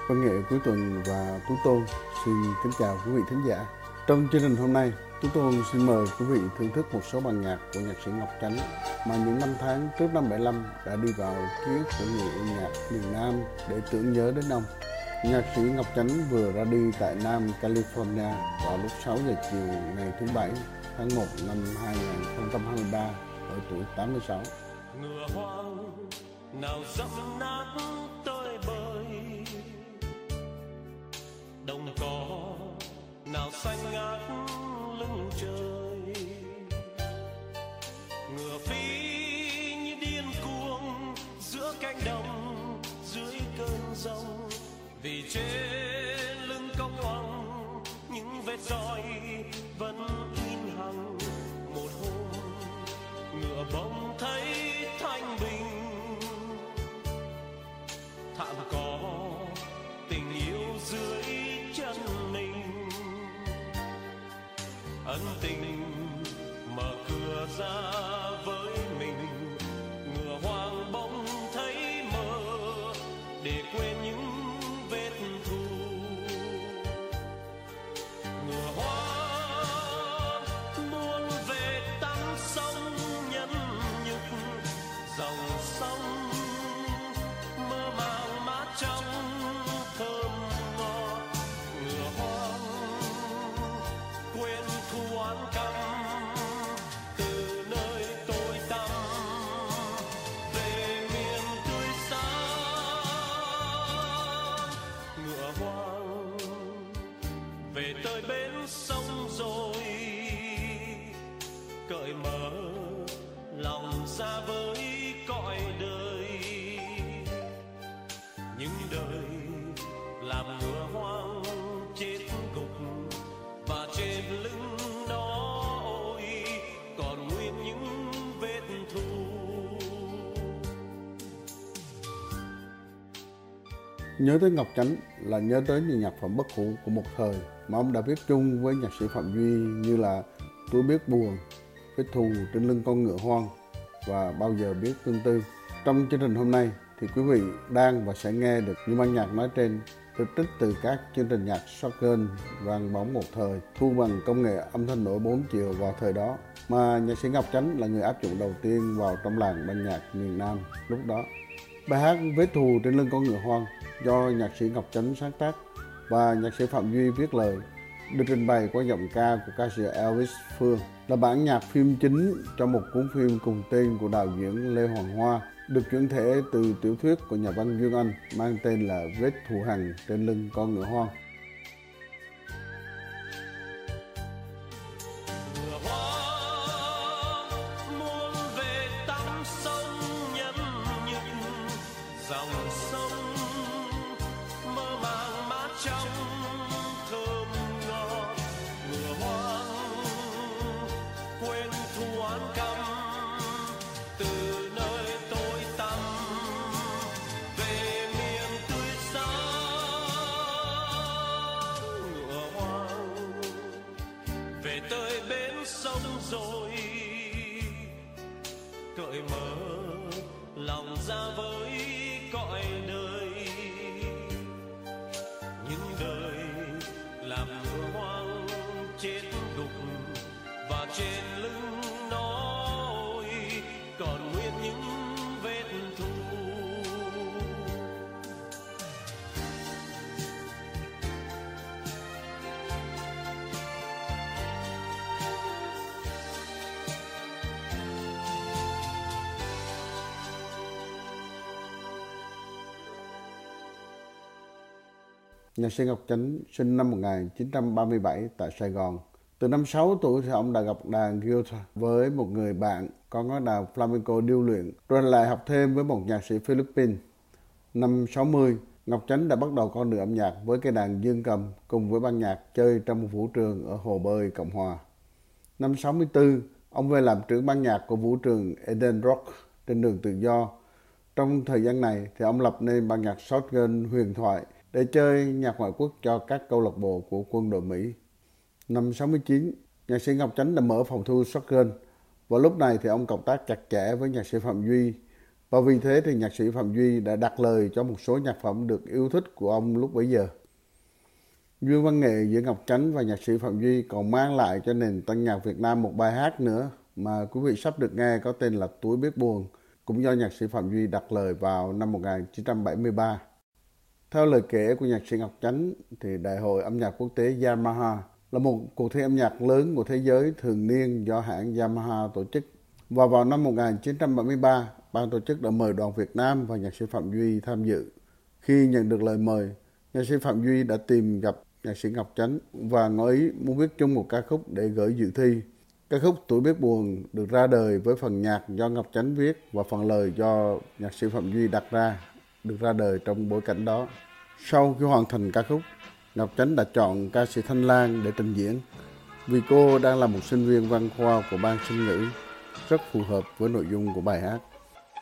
Văn nghệ cuối tuần và Tú Tôn xin kính chào quý vị thính giả. Trong chương trình hôm nay, Tú Tôn xin mời quý vị thưởng thức một số bản nhạc của nhạc sĩ Ngọc Chánh mà những năm tháng trước năm 75 đã đi vào ký ức của người yêu nhạc miền Nam để tưởng nhớ đến ông. Nhạc sĩ Ngọc Chánh vừa ra đi tại Nam California vào lúc 6 giờ chiều ngày thứ Bảy tháng 1 năm 2023 ở tuổi 86. Ngựa hoang nào dẫm nát tơi bời, đồng cỏ nào xanh ngát lưng trời. Ngựa phi như điên cuồng giữa cánh đồng dưới cơn giông, vì trên lưng cong oằn những vết roi vẫn in hằn. Một hôm ngựa bỗng thấy thanh bình, thảm có tình yêu dưới chân mình. Ân tình mở cửa ra với mình, ngựa hoang bỗng thấy mơ để quên những vết thù. Ngựa hoang muốn về tắm sông nhẫn nhục, dòng sông mơ màng mát trong thơm ngọt. Ngựa hoang quên thu oán căm từ nơi tối tăm, về miền tươi sáng. Ngựa hoang về tới bến sông rồi, cởi mở lòng ra với cõi đời. Những đời làm ngựa hoang chết gục, và trên lưng nó ôi còn nguyên những vết thù. Nhớ tới Ngọc Chánh là nhớ tới những nhạc phẩm bất hủ của một thời mà ông đã viết chung với nhạc sĩ Phạm Duy như là Tôi biết buồn, Vết thù trên lưng con ngựa hoang và Bao giờ biết tương tư. Trong chương trình hôm nay thì quý vị đang và sẽ nghe được những bản nhạc nói trên được trích từ các chương trình nhạc shotgun vang bóng một thời, thu bằng công nghệ âm thanh nổi 4 chiều vào thời đó, mà nhạc sĩ Ngọc Chánh là người áp dụng đầu tiên vào trong làng ban nhạc miền Nam lúc đó. Bài hát Vết thù trên lưng con ngựa hoang do nhạc sĩ Ngọc Chánh sáng tác và nhạc sĩ Phạm Duy viết lời, được trình bày qua giọng ca của ca sĩ Elvis Phương, là bản nhạc phim chính cho một cuốn phim cùng tên của đạo diễn Lê Hoàng Hoa, được chuyển thể từ tiểu thuyết của nhà văn Dương Anh mang tên là Vết thù hằn trên lưng con ngựa hoang. Ngựa hoang muốn về tắm sông nhẫn nhục, dòng sông mơ màng mát trong thơm ngọt. Ngựa hoang quên thu oán căm từ nơi tối tăm, về miền tươi sáng. Ngựa hoang về tới bến sông rồi, cởi mở lòng ra với cõi đời. Những đời làm ngựa hoang chết gục, và trên lưng nó ôi còn nguyên những vết thù. Nhạc sĩ Ngọc Chánh sinh năm 1937 tại Sài Gòn. Từ năm 6 tuổi thì ông đã gặp đàn guitar với một người bạn có ngón đàn flamenco điêu luyện, rồi lại học thêm với một nhạc sĩ Philippines. Năm 60, Ngọc Chánh đã bắt đầu con đường âm nhạc với cây đàn dương cầm cùng với ban nhạc chơi trong một vũ trường ở Hồ Bơi, Cộng Hòa. Năm 64, ông về làm trưởng ban nhạc của vũ trường Eden Rock trên đường Tự Do. Trong thời gian này thì ông lập nên ban nhạc shotgun huyền thoại để chơi nhạc ngoại quốc cho các câu lạc bộ của quân đội Mỹ. Năm 69, nhạc sĩ Ngọc Chánh đã mở phòng thu shotgun. Vào lúc này thì ông cộng tác chặt chẽ với nhạc sĩ Phạm Duy Và vì thế thì nhạc sĩ Phạm Duy đã đặt lời cho một số nhạc phẩm được yêu thích của ông lúc bấy giờ. Duyên văn nghệ giữa Ngọc Chánh và nhạc sĩ Phạm Duy còn mang lại cho nền tân nhạc Việt Nam một bài hát nữa mà quý vị sắp được nghe có tên là Tuổi Biết Buồn, cũng do nhạc sĩ Phạm Duy đặt lời vào năm 1973. Theo lời kể của nhạc sĩ Ngọc Chánh, thì Đại hội âm nhạc quốc tế Yamaha là một cuộc thi âm nhạc lớn của thế giới thường niên do hãng Yamaha tổ chức. Và vào năm 1973, ban tổ chức đã mời đoàn Việt Nam và nhạc sĩ Phạm Duy tham dự. Khi nhận được lời mời, nhạc sĩ Phạm Duy đã tìm gặp nhạc sĩ Ngọc Chánh và ngỏ ý muốn viết chung một ca khúc để gửi dự thi. Ca khúc Tuổi Biết Buồn được ra đời với phần nhạc do Ngọc Chánh viết và phần lời do nhạc sĩ Phạm Duy đặt ra, được ra đời trong bối cảnh đó. Sau khi hoàn thành ca khúc, Ngọc Chánh đã chọn ca sĩ Thanh Lan để trình diễn vì cô đang là một sinh viên văn khoa của ban Song ngữ, rất phù hợp với nội dung của bài hát.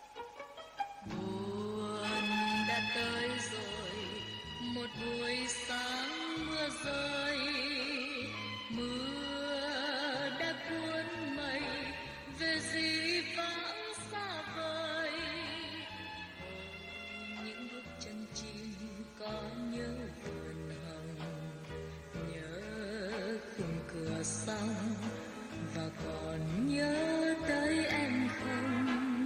Và còn nhớ tới em không?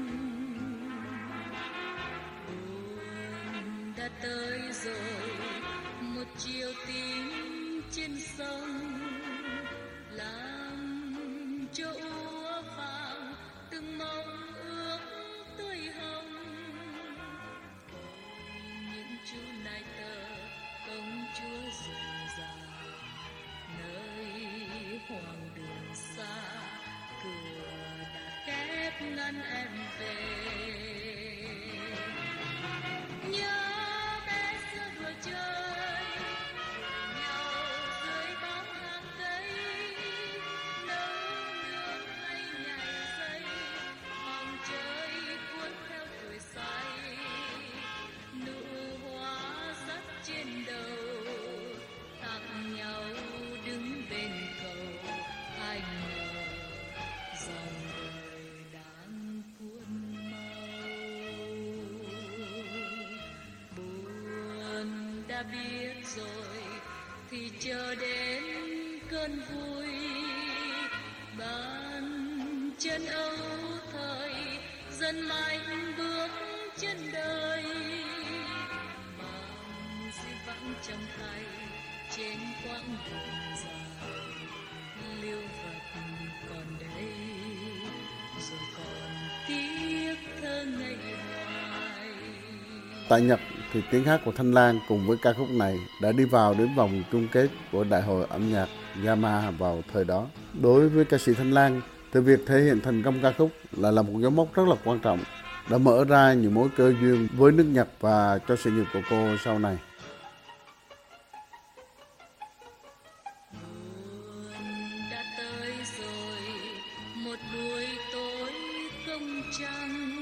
Buồn đã tới rồi, một chiều tím trên sông làm cho úa vàng từng mong ước tươi hồng. Những chú nai tơ công chúa rộn ràng nơi hoàng đường xa, cửa đã khép ngăn em về. Nhớ bé xưa đùa chơi nhau dưới bóng hàng cây, nấu nướng hay nhảy dây, hòng chơi cuốn theo tuổi say. Nụ hoa rắt trên đầu tặng nhau đứng bên cầu, ai ngờ dòng đời đang cuốn mau. Buồn đã biết rồi thì chờ đến cơn vui, bàn chân âu thời dần mạnh bước chân đời. Bằng dĩ vãng trong tay trên quãng đường dài, liêu vật còn đây rồi còn tiếc thơ ngày hoài. Tại Nhật thì tiếng hát của Thanh Lan cùng với ca khúc này đã đi vào đến vòng chung kết của Đại hội âm nhạc Yamaha vào thời đó. Đối với ca sĩ Thanh Lan thì việc thể hiện thành công ca khúc là một dấu mốc rất là quan trọng, đã mở ra nhiều mối cơ duyên với nước Nhật và cho sự nghiệp của cô sau này. Đã tới rồi một buổi tối không trăng,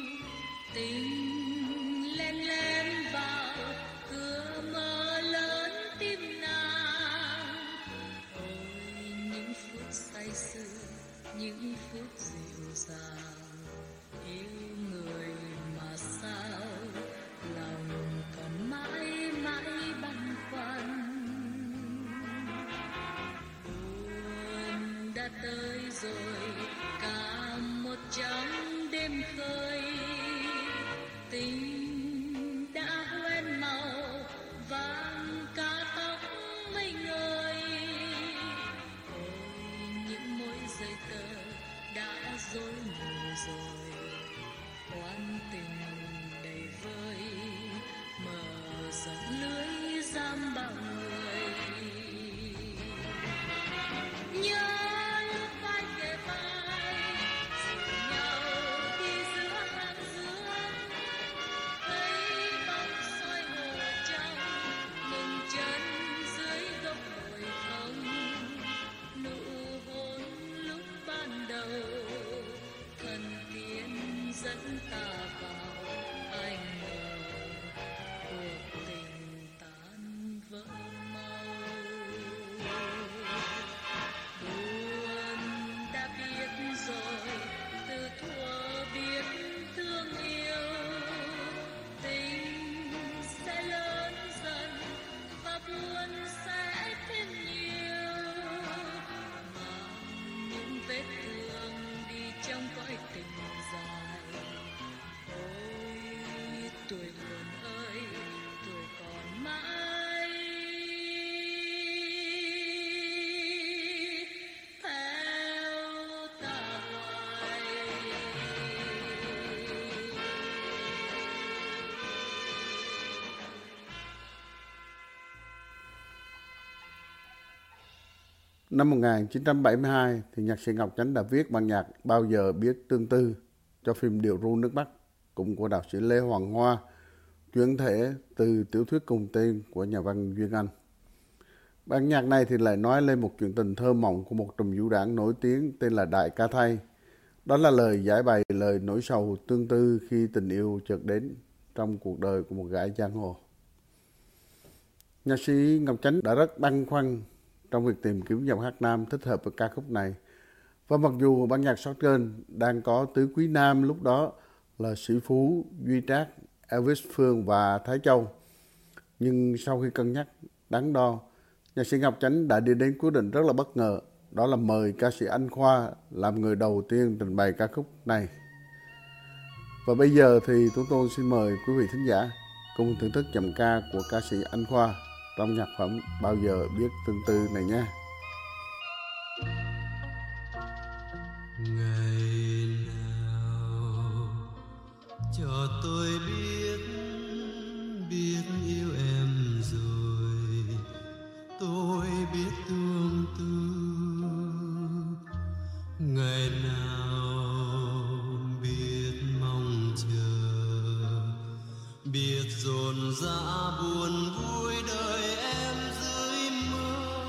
tình len lén vào cửa mở lớn tim nàng. Ôi những phút say sưa, những phút dịu dàng, yêu người mà sao lòng còn mãi mãi băn khoăn. Buồn đã tới rồi cả một trắng đêm khơi, tình đã hoen màu vàng cả tóc mây ngời. Ôi những mối dây tơ đã rối nhiều rồi, oan tình đầy vơi mở rộng lưới giam bao người. Nhớ lúc vai kề vai dìu nhau đi giữa hàng dứa, thấy bóng soi hồ trong mừng chân dưới gốc đồi thông. Nụ hôn lúc ban đầu thần tiên dẫn ta vào, ai ngờ cuộc tình tuổi buồn ơi, tuổi còn mãi theo ta hoài. Năm 1972 thì nhạc sĩ Ngọc Chánh đã viết bản nhạc Bao giờ biết tương tư cho phim Điệu ru nước Bắc cùng của đạo sĩ Lê Hoàng Hoa, chuyển thể từ tiểu thuyết cùng tên của nhà văn Duyên Anh. Bản nhạc này thì lại nói lên một chuyện tình thơ mộng của một trùm vũ đảng nổi tiếng tên là Đại Ca Thay. Đó là lời giải bày lời nỗi sầu tương tư khi tình yêu chợt đến trong cuộc đời của một gái giang hồ. Nhạc sĩ Ngọc Chánh đã rất băn khoăn trong việc tìm kiếm giọng hát nam thích hợp với ca khúc này. Và mặc dù ban nhạc Sáu Trên đang có tứ quý nam lúc đó là Sĩ Phú, Duy Trác, Elvis Phương và Thái Châu, nhưng sau khi cân nhắc, đắn đo, nhạc sĩ Ngọc Chánh đã đi đến quyết định rất là bất ngờ, đó là mời ca sĩ Anh Khoa làm người đầu tiên trình bày ca khúc này. Và bây giờ thì chúng tôi xin mời quý vị thính giả cùng thưởng thức giọng ca của ca sĩ Anh Khoa trong nhạc phẩm Bao giờ biết tương tư này nha. Ngày nào cho tôi biết yêu em rồi, tôi biết tương tư. Ngày nào biết mong chờ, biết dồn dã buồn vui đời em dưới mơ.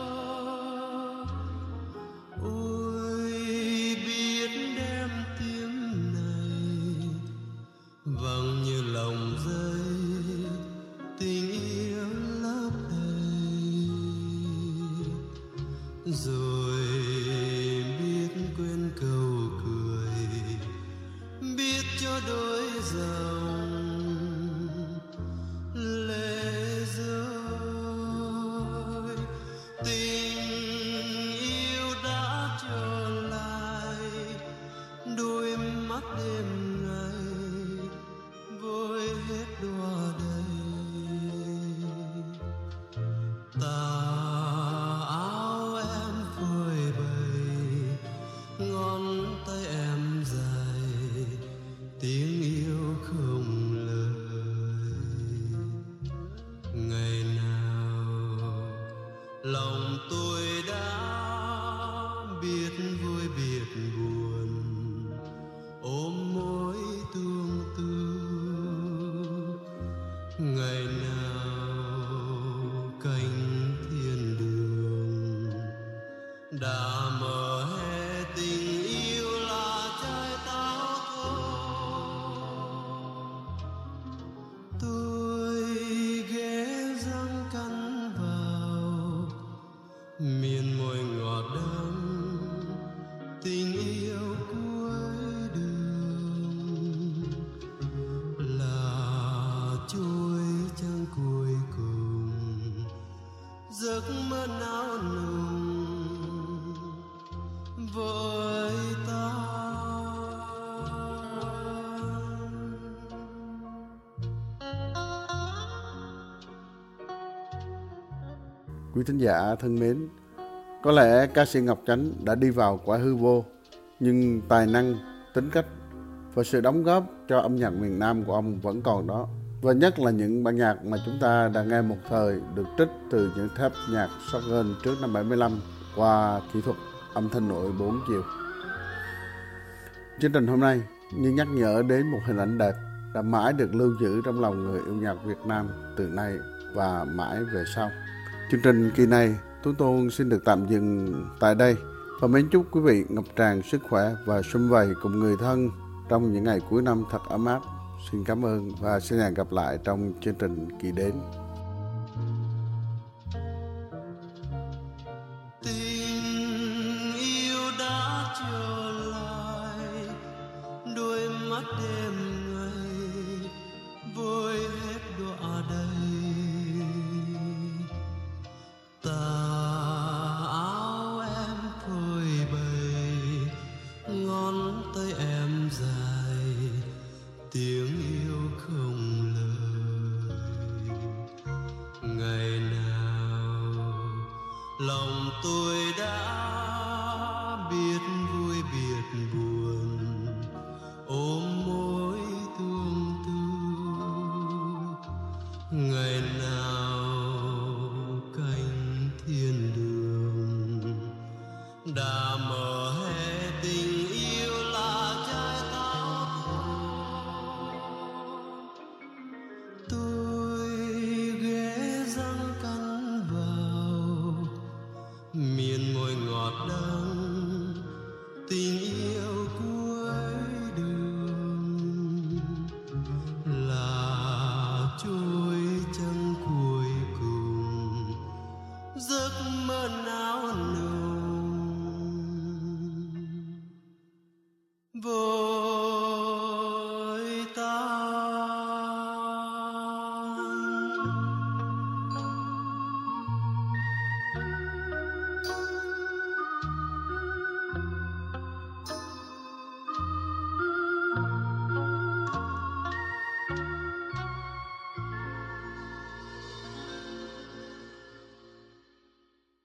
Ôi biết đem tiếng này vang như lòng dây, tình yêu lấp đầy. Rồi biết quên câu cười, biết cho đôi dòng lệ rơi. Tình yêu đã trở lại, đôi mắt đêm ngày vơi hết đọa đầy. Tà áo em phơi bày, ngón tay em dài, tiếng yêu không lời. Ngày nào lòng tôi đã biết vui biết buồn, ôm mối tương tư. Ngày nào cánh thiên đường đã mở hè, tình yêu là trái táo thơm. Tôi ghé răng cắn vào miền môi ngọt đắng, tình yêu cuối đường là trôi trăng cuối cùng, giấc mơ não nùng với ta. Quý thính giả thân mến, có lẽ ca sĩ Ngọc Chánh đã đi vào quả hư vô, nhưng tài năng, tính cách và sự đóng góp cho âm nhạc miền Nam của ông vẫn còn đó. Và nhất là những bản nhạc mà chúng ta đã nghe một thời được trích từ những thép nhạc shotgun trước năm 75 qua kỹ thuật âm thanh nội 4 chiều. Chương trình hôm nay như nhắc nhở đến một hình ảnh đẹp đã mãi được lưu giữ trong lòng người yêu nhạc Việt Nam từ nay và mãi về sau. Chương trình kỳ này chúng tôi xin được tạm dừng tại đây và mến chúc quý vị ngập tràn sức khỏe và sum vầy cùng người thân trong những ngày cuối năm thật ấm áp. Xin cảm ơn và xin hẹn gặp lại trong chương trình kỳ đến. Tình yêu đã trở lại, đôi mắt đêm ngày vơi hết đọa đầy. Tà áo em phơi bày, ngón tay em dài, tiếng yêu không tôi đã biết vui biết buồn, ôm mối tương tư. Ngày nào cánh thiên đường đã mở hè, tình yêu là trái táo thơm. Tôi ghé răng cắn vào miền môi ngọt đắng, tình yêu cuối đường là chua